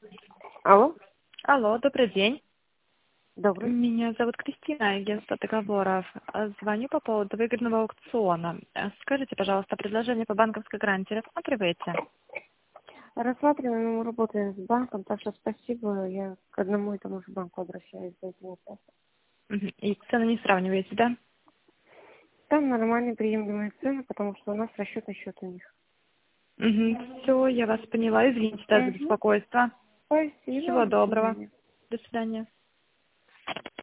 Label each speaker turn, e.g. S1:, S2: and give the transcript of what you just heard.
S1: Алло,
S2: Алло, добрый день.
S1: добрый.
S2: Меня зовут Кристина, агентство договоров. Звоню по поводу выгодного аукциона. Скажите, пожалуйста, предложение по банковской гарантии рассматриваете?
S1: Рассматриваем, мы работаем с банком, так что спасибо. Я к одному и тому же банку обращаюсь за этим вопросом.
S2: Мгм. И цены не сравниваете, да?
S1: Там нормальные приемлемые цены, потому что у нас расчетный счет у них.
S2: Все, я вас поняла. Извините, да, за
S1: Угу.
S2: беспокойство. Всего
S1: Спасибо, до
S2: доброго.
S1: свидания.
S2: До свидания.